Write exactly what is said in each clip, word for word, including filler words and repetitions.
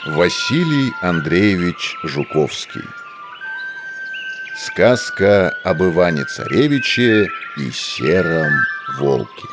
Василий Андреевич Жуковский. Сказка об Иване-Царевиче и сером волке.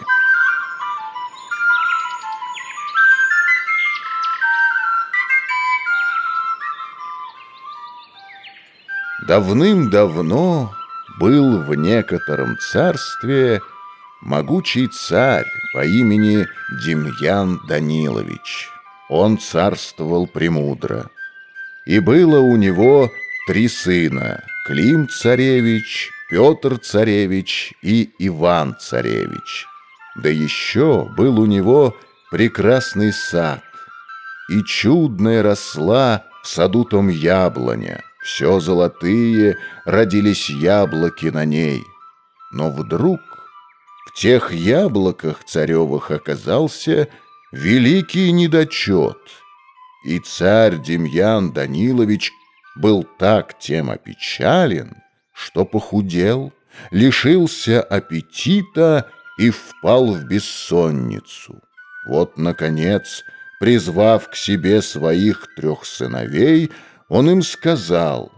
Давным-давно был в некотором царстве могучий царь по имени Демьян Данилович. Он царствовал премудро. И было у него три сына: Клим-царевич, Петр-царевич и Иван-царевич. Да еще был у него прекрасный сад, и чудная росла в саду том яблоня. Все золотые родились яблоки на ней. Но вдруг в тех яблоках царевых оказался великий недочет, и царь Демьян Данилович был так тем опечален, что похудел, лишился аппетита и впал в бессонницу. Вот, наконец, призвав к себе своих трех сыновей, он им сказал: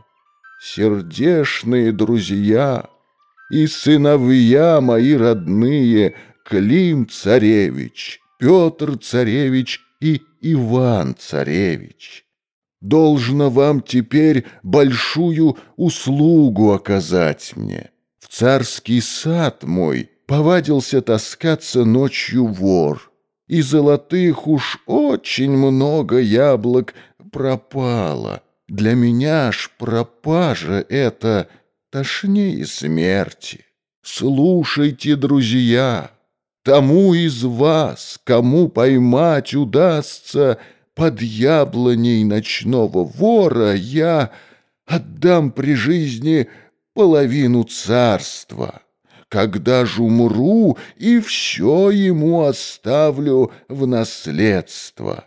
«Сердешные друзья и сыновья мои родные, Клим-царевич, Петр-царевич и Иван-царевич, должно вам теперь большую услугу оказать мне. В царский сад мой повадился таскаться ночью вор, и золотых уж очень много яблок пропало. Для меня ж пропажа эта тошнее смерти. Слушайте, друзья, тому из вас, кому поймать удастся под яблоней ночного вора, я отдам при жизни половину царства. Когда ж умру, и все ему оставлю в наследство».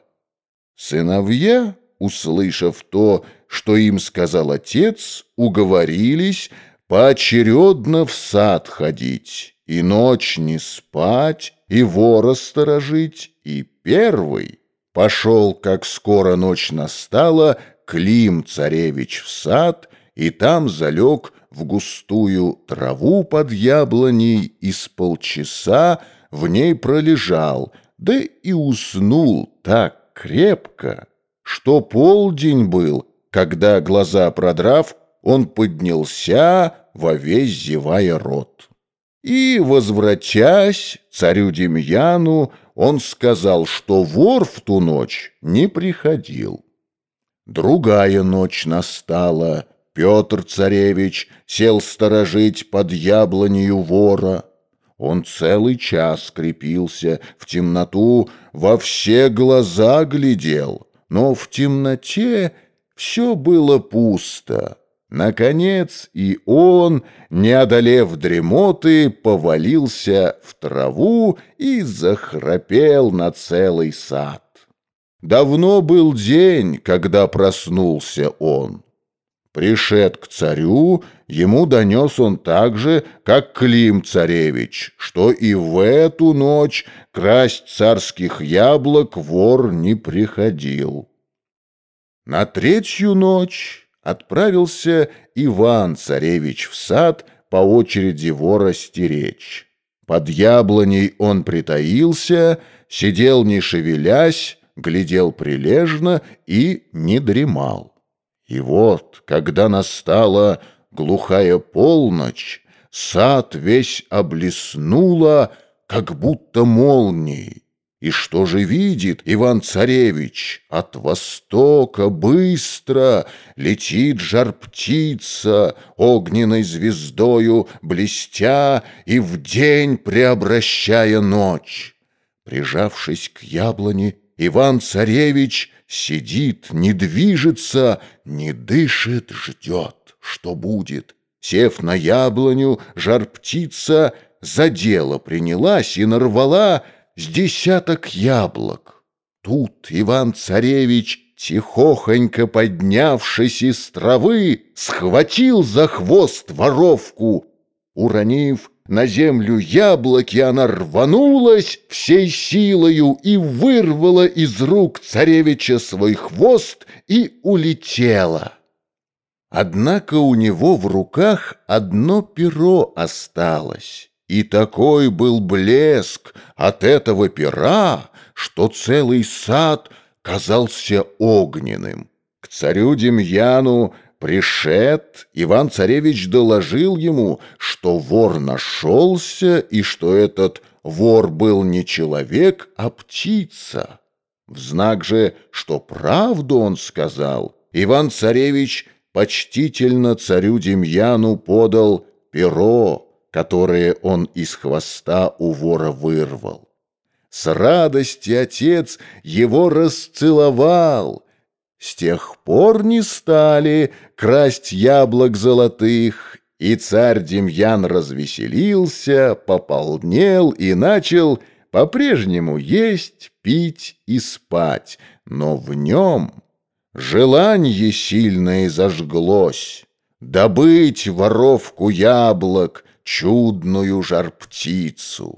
Сыновья, услышав то, что им сказал отец, уговорились поочередно в сад ходить, и ночь не спать, и вора сторожить. И первый пошел, как скоро ночь настала, Клим-царевич в сад, и там залег в густую траву под яблоней, и с полчаса в ней пролежал, да и уснул так крепко, что полдень был, когда, глаза продрав, он поднялся, во весь зевая рот. И, возвратясь царю Демьяну, он сказал, что вор в ту ночь не приходил. Другая ночь настала. Петр-царевич сел сторожить под яблонью вора. Он целый час крепился, в темноту во все глаза глядел, но в темноте все было пусто. Наконец и он, не одолев дремоты, повалился в траву и захрапел на целый сад. Давно был день, когда проснулся он. Пришед к царю, ему донес он так же, как Клим-царевич, что и в эту ночь красть царских яблок вор не приходил. На третью ночь отправился Иван-царевич в сад по очереди вора стеречь. Под яблоней он притаился, сидел не шевелясь, глядел прилежно и не дремал. И вот, когда настала глухая полночь, сад весь облеснуло, как будто молнией. И что же видит Иван-царевич? От востока быстро летит жар-птица, огненной звездою блестя и в день преобращая ночь. Прижавшись к яблоне, Иван-царевич сидит, не движется, не дышит, ждет, что будет. Сев на яблоню, жар-птица за дело принялась и нарвала с десяток яблок. Тут Иван-царевич, тихохонько поднявшись из травы, схватил за хвост воровку. Уронив на землю яблоки, она рванулась всей силою и вырвала из рук царевича свой хвост и улетела. Однако у него в руках одно перо осталось, и такой был блеск от этого пера, что целый сад казался огненным. К царю Демьяну пришед, Иван-царевич доложил ему, что вор нашелся, и что этот вор был не человек, а птица. В знак же, что правду он сказал, Иван-царевич почтительно царю Демьяну подал перо, которое он из хвоста у вора вырвал. С радости отец его расцеловал. С тех пор не стали красть яблок золотых, и царь Демьян развеселился, пополнел и начал по-прежнему есть, пить и спать, но в нем желание сильное зажглось добыть воровку яблок, чудную жар-птицу.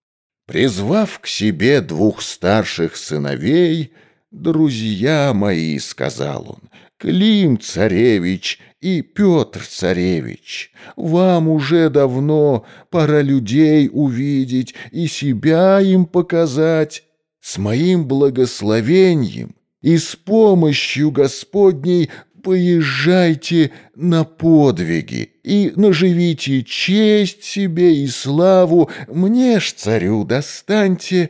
Призвав к себе двух старших сыновей, «Друзья мои, — сказал он, — Клим-царевич и Петр-царевич, вам уже давно пора людей увидеть и себя им показать. С моим благословением и с помощью Господней поезжайте на подвиги и наживите честь себе и славу, мне ж, царю, достаньте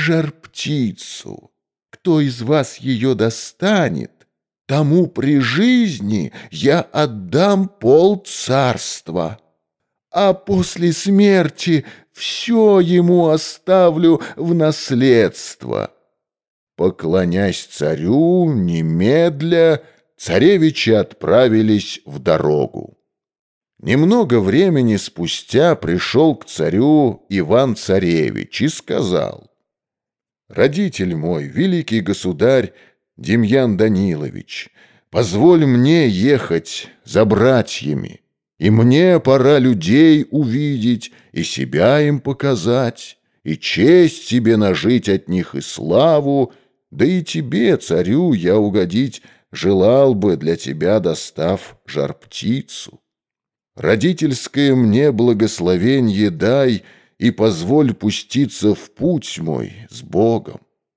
жар-птицу. Кто из вас ее достанет, тому при жизни я отдам пол царства, а после смерти все ему оставлю в наследство». Поклонясь царю, немедля царевичи отправились в дорогу. Немного времени спустя пришел к царю Иван-царевич и сказал: «Родитель мой, великий государь Демьян Данилович, позволь мне ехать за братьями, и мне пора людей увидеть и себя им показать, и честь себе нажить от них и славу, да и тебе, царю, я угодить желал бы, для тебя достав жар-птицу. Родительское мне благословенье дай и позволь пуститься в путь мой с Богом».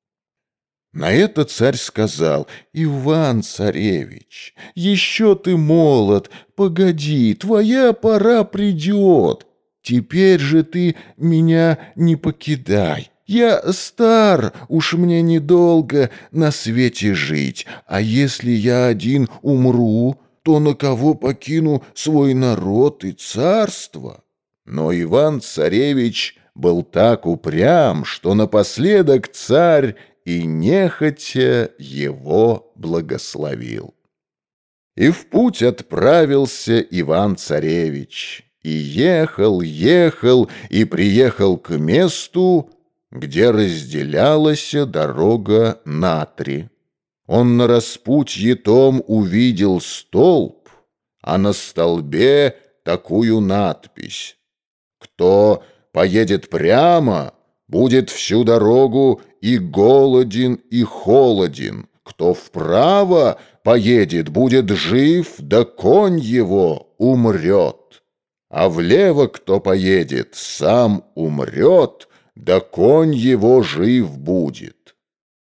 На это царь сказал: «Иван-царевич, еще ты молод, погоди, твоя пора придет. Теперь же ты меня не покидай. Я стар, уж мне недолго на свете жить, а если я один умру, то на кого покину свой народ и царство?» Но Иван-царевич был так упрям, что напоследок царь и нехотя его благословил. И в путь отправился Иван-царевич, и ехал, ехал, и приехал к месту, где разделялась дорога на три. Он на распутье том увидел столб, а на столбе такую надпись: «Кто поедет прямо, будет всю дорогу и голоден, и холоден. Кто вправо поедет, будет жив, да конь его умрет. А влево кто поедет, сам умрет, да конь его жив будет».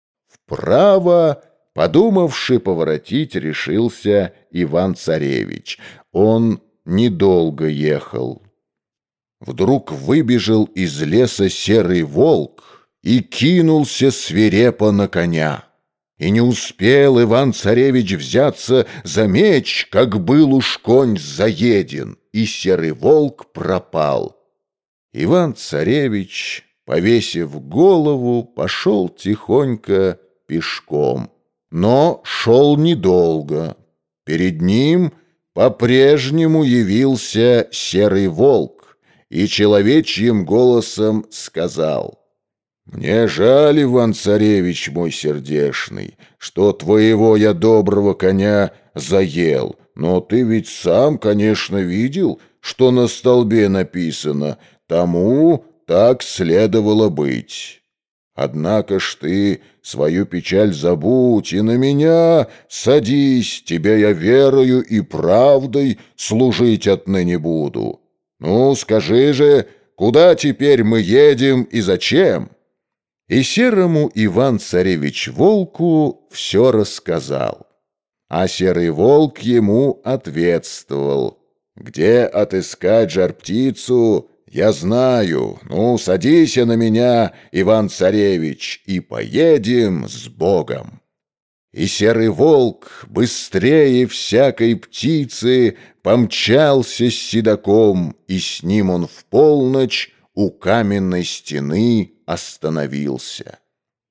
Вправо, подумавши поворотить, решился Иван-царевич. Он недолго ехал. Вдруг выбежал из леса серый волк и кинулся свирепо на коня. И не успел Иван-царевич взяться за меч, как был уж конь заеден, и серый волк пропал. Иван-царевич, повесив голову, пошел тихонько пешком, но шел недолго. Перед ним по-прежнему явился серый волк и человечьим голосом сказал: «Мне жаль, Иван-царевич мой сердешный, что твоего я доброго коня заел, но ты ведь сам, конечно, видел, что на столбе написано: тому так следовало быть. Однако ж ты свою печаль забудь и на меня садись, тебе я верою и правдой служить отныне буду. Ну, скажи же, куда теперь мы едем и зачем?» И серому Иван-царевич волку все рассказал. А серый волк ему ответствовал: «Где отыскать жар-птицу, я знаю. Ну, садись на меня, Иван-царевич, и поедем с Богом». И серый волк быстрее всякой птицы помчался с седаком, и с ним он в полночь у каменной стены остановился.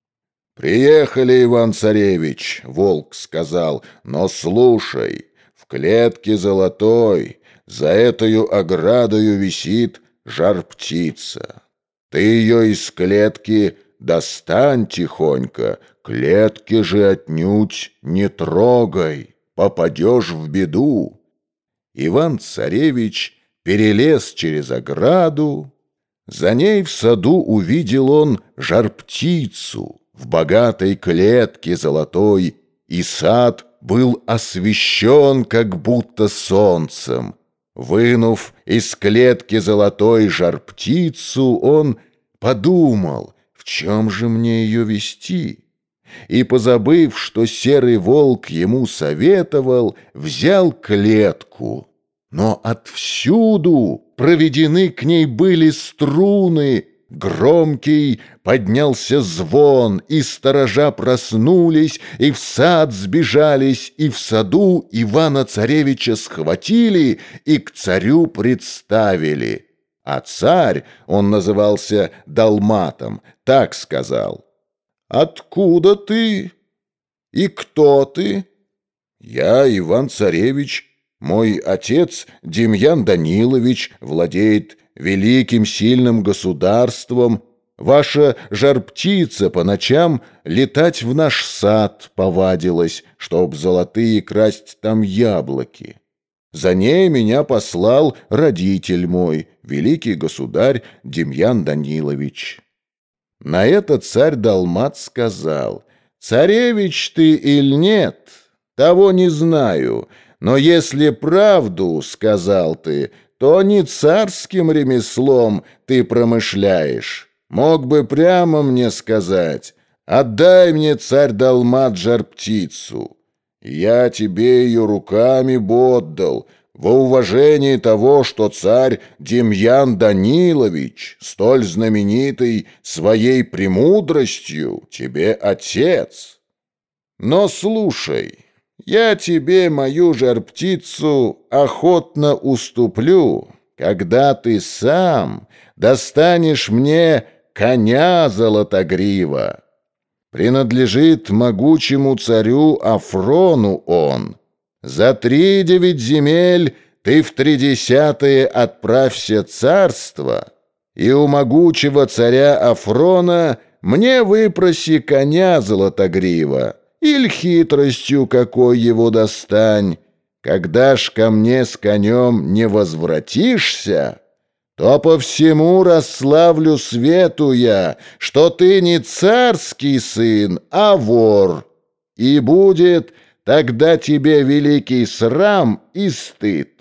«Приехали, Иван-царевич», — волк сказал, — «но слушай, в клетке золотой за этою оградою висит жар-птица. Ты ее из клетки достань тихонько, клетки же отнюдь не трогай, попадешь в беду». Иван-царевич перелез через ограду. За ней в саду увидел он жар-птицу в богатой клетке золотой, и сад был освещен как будто солнцем. Вынув из клетки золотой жар-птицу, он подумал, в чем же мне ее вести, и, позабыв, что серый волк ему советовал, взял клетку. Но отвсюду проведены к ней были струны, громкий поднялся звон, и сторожа проснулись, и в сад сбежались, и в саду Ивана-царевича схватили и к царю представили. А царь, он назывался Далматом, так сказал: «Откуда ты? И кто ты?» «Я Иван-царевич. Мой отец Демьян Данилович владеет великим сильным государством. Ваша жар-птица по ночам летать в наш сад повадилась, чтоб золотые красть там яблоки. За ней меня послал родитель мой, великий государь Демьян Данилович». На это царь Далмат сказал: «Царевич ты или нет, того не знаю, но если правду сказал ты, то не царским ремеслом ты промышляешь. Мог бы прямо мне сказать: отдай мне, царь Далмат, жар-птицу. Я тебе ее руками бы отдал, во уважении того, что царь Демьян Данилович, столь знаменитый своей премудростью, тебе отец. Но слушай, я тебе мою жар-птицу охотно уступлю, когда ты сам достанешь мне коня Золотогрива. Принадлежит могучему царю Афрону он. За три девять земель ты в тридесятые отправься царство, и у могучего царя Афрона мне выпроси коня Золотогрива, или хитростью какой его достань. Когда ж ко мне с конем не возвратишься, то по всему расславлю свету я, что ты не царский сын, а вор, и будет тогда тебе великий срам и стыд».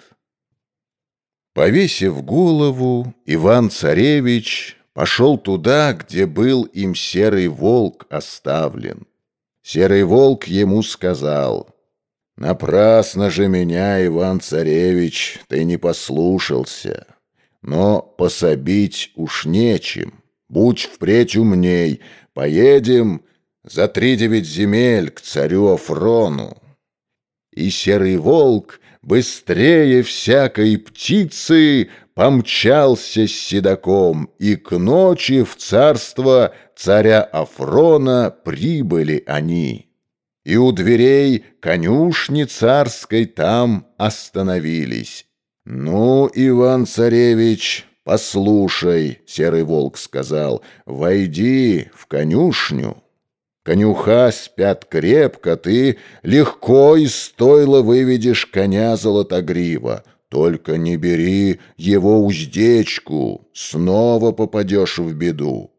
Повесив голову, Иван-царевич пошел туда, где был им серый волк оставлен. Серый волк ему сказал: «Напрасно же меня, Иван-царевич, ты не послушался, но пособить уж нечем. Будь впредь умней, поедем за три девять земель к царю Афрону». И серый волк быстрее всякой птицы помчался с седаком, и к ночи в царство царя Афрона прибыли они. И у дверей конюшни царской там остановились. «Ну, Иван-царевич, послушай», — серый волк сказал, — «войди в конюшню. Конюха спят крепко, ты легко из стойла выведешь коня Золотогрива. Только не бери его уздечку, снова попадешь в беду».